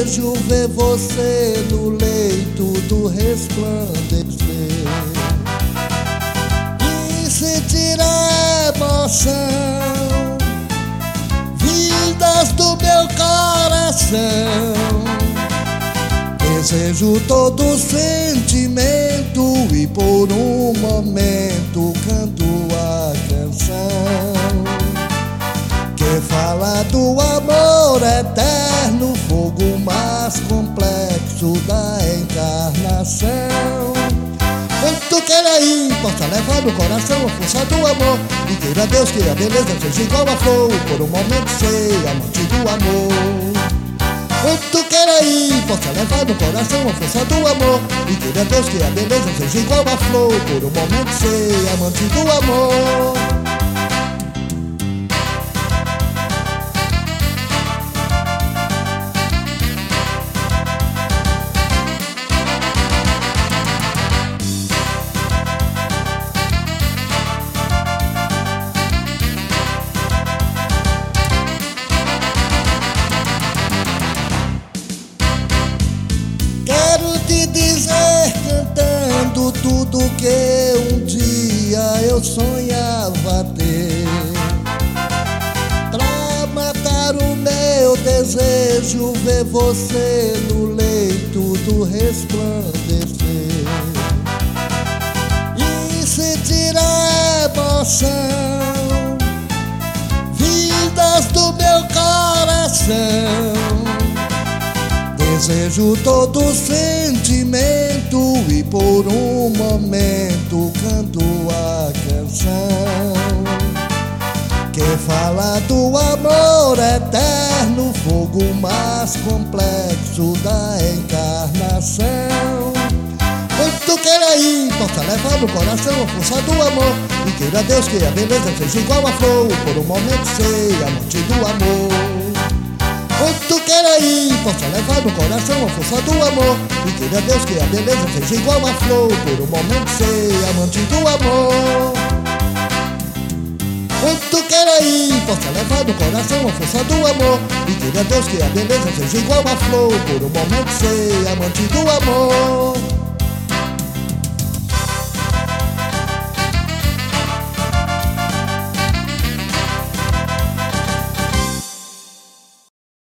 desejo ver você no leito do resplandecer e sentir a emoção vindas do meu coração. Desejo todo sentimento e por um momento canto a canção que fala do amor eterno, fogo mais complexo da encarnação. Quanto queira ir, possa levar no coração a força do amor, e queira Deus que a beleza seja igual a flor, por um momento ser amante do amor. Quanto queira ir, possa levar no coração a força do amor, e queira Deus que a beleza seja igual a flor, por um momento ser amante do amor. Quero te dizer cantando tudo que um dia eu sonhava ter, pra matar o meu desejo, ver você no leito do resplandecer e sentir a emoção vindas do meu coração. Desejo todo sentimento e por um momento canto a canção que fala do amor eterno, fogo mais complexo da encarnação. Quanto queira ir, possa levar no coração a força do amor, e queira Deus que a beleza seja igual a flor, por um momento ser amante do amor. Quanto queira ir, possa levar no coração a força do amor, e queira Deus que a beleza seja igual a flor, por um momento ser amante do amor. Quanto queira ir, possa levar no coração a força do amor, e queira Deus que a beleza seja igual a flor, por um momento ser amante do amor.